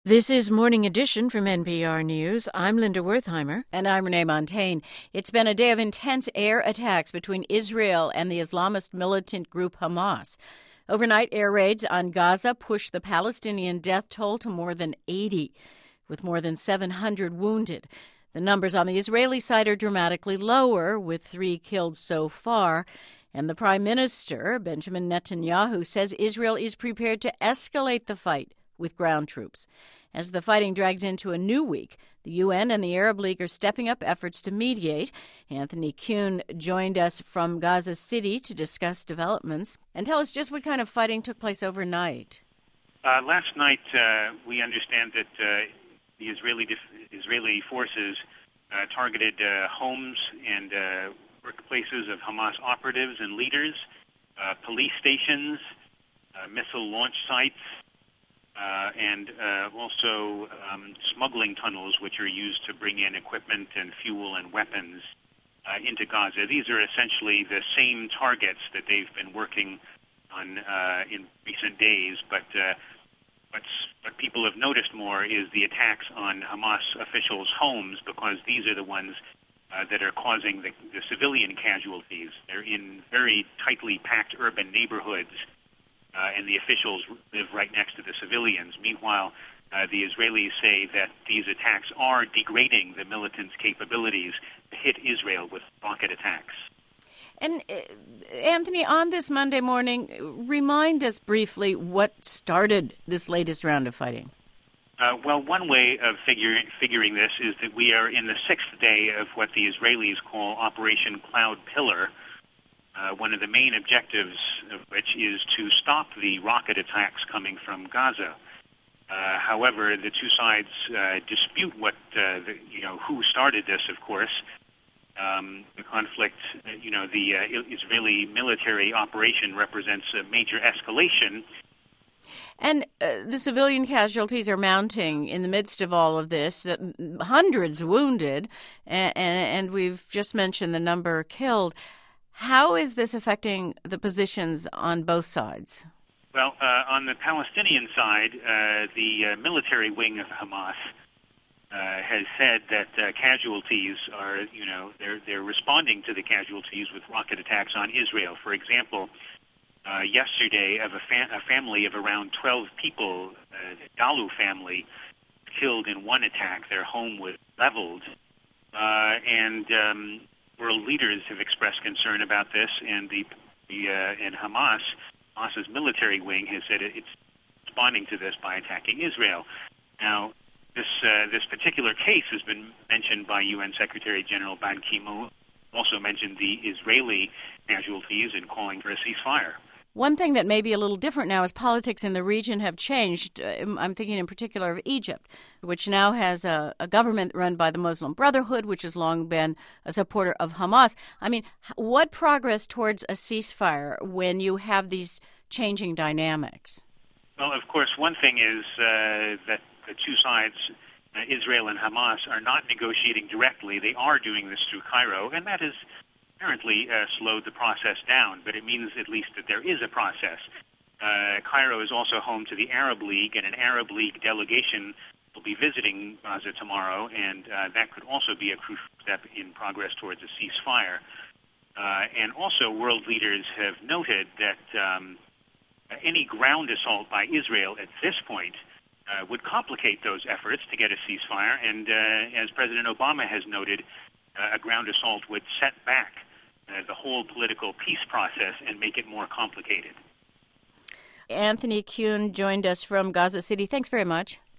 This is Morning Edition from NPR News. I'm Linda Wertheimer. And I'm Renee Montaigne. It's been a day of intense air attacks between Israel and the Islamist militant group Hamas. Overnight air raids on Gaza pushed the Palestinian death toll to more than 80, with more than 700 wounded. The numbers on the Israeli side are dramatically lower, with 3 killed so far. And the Prime Minister, Benjamin Netanyahu, says Israel is prepared to escalate the fight with ground troops. As the fighting drags into a new week, the UN and the Arab League are stepping up efforts to mediate. Anthony Kuhn joined us from Gaza City to discuss developments and tell us just what kind of fighting took place overnight. Last night, we understand that the Israeli forces targeted homes and workplaces of Hamas operatives and leaders, police stations, missile launch sites, and also smuggling tunnels, which are used to bring in equipment and fuel and weapons into Gaza. These are essentially the same targets that they've been working on in recent days, but what people have noticed more is the attacks on Hamas officials' homes, because these are the ones that are causing the civilian casualties. They're in very tightly packed urban neighborhoods, and the officials live right next to the civilians. Meanwhile, the Israelis say that these attacks are degrading the militants' capabilities to hit Israel with rocket attacks. And Anthony, on this Monday morning, remind us briefly what started this latest round of fighting. Well, one way of figuring this is that we are in the 6th day of what the Israelis call Operation Cloud Pillar, one of the main objectives of which is to stop the rocket attacks coming from Gaza. However, the two sides dispute who started this, of course. The conflict, the Israeli military operation represents a major escalation. And the civilian casualties are mounting in the midst of all of this, hundreds wounded, and we've just mentioned the number killed. How is this affecting the positions on both sides? Well, on the Palestinian side, the military wing of Hamas has said that casualties are, they're responding to the casualties with rocket attacks on Israel. For example, yesterday, of a family of around 12 people, the Dalu family, killed in one attack. Their home was leveled, and world leaders have expressed concern about this, and and Hamas's military wing has said it's responding to this by attacking Israel. Now, this particular case has been mentioned by UN Secretary General Ban Ki-moon, also mentioned the Israeli casualties and calling for a ceasefire. One thing that may be a little different now is politics in the region have changed. I'm thinking in particular of Egypt, which now has a government run by the Muslim Brotherhood, which has long been a supporter of Hamas. I mean, what progress towards a ceasefire when you have these changing dynamics? Well, of course, one thing is that the two sides, Israel and Hamas, are not negotiating directly. They are doing this through Cairo, and that has apparently slowed the process down, but it means at least that there is a process. Cairo is also home to the Arab League, and an Arab League delegation will be visiting Gaza tomorrow, and that could also be a crucial step in progress towards a ceasefire. And also, world leaders have noted that any ground assault by Israel at this point would complicate those efforts to get a ceasefire, and as President Obama has noted, a ground assault would set back the whole political peace process and make it more complicated. Anthony Kuhn joined us from Gaza City. Thanks very much.